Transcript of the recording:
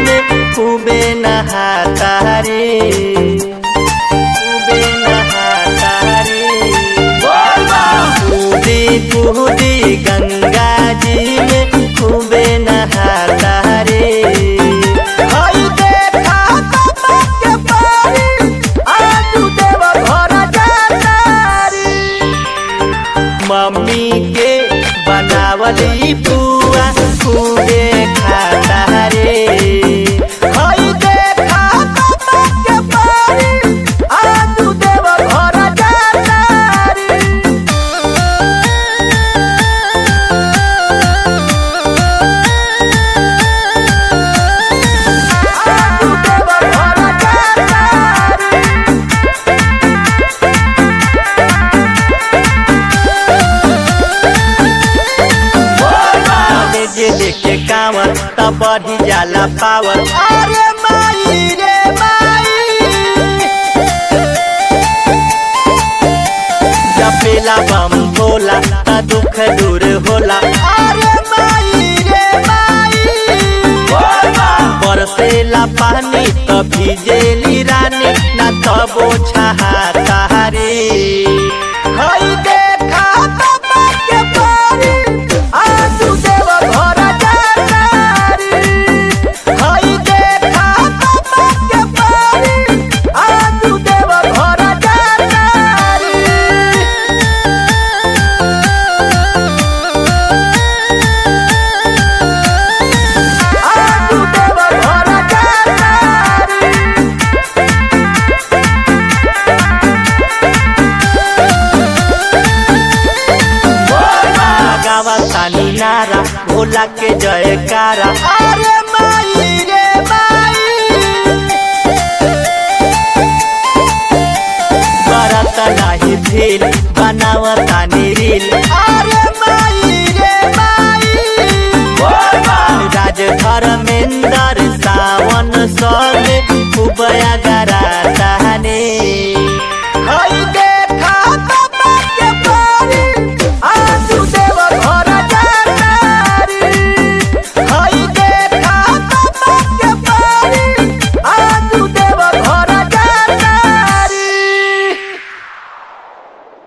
में खूबे नहाता रे, खूबे नहाता रे। कूदी कूदी गंगा जी में खूबे नहाता रे। हई देखा बाबा के पारी, आजू देव घर जाता रे। मम्मी के बनावली पुआ खूबे खाता रे। हई देखा बाबा के पारी, आजू देव घर जाता रे। आजू देव घर जाता रे। जे देखे कांवर तब बढ़ी जाला पावर। अरे माई रे माई, जपेला बम भोला त दुख दूर होला। अरे माई रे माई, बरसेला पानी त भिजेली रानी, ना तबो छहाता रे। हई देखा बाबा के पारी, आजू देव घर जाता रे। हई देखा बाबा के पारी, आजू देव घर जाता रे। आजू देव घर जाता रे। गावा तानी नारा भोला के जयकारा। अरे माई रे माई, करत नाही भील बनावतानी रील। अरे माई रे माई, राज धर्मेंद्र सावन संग खूब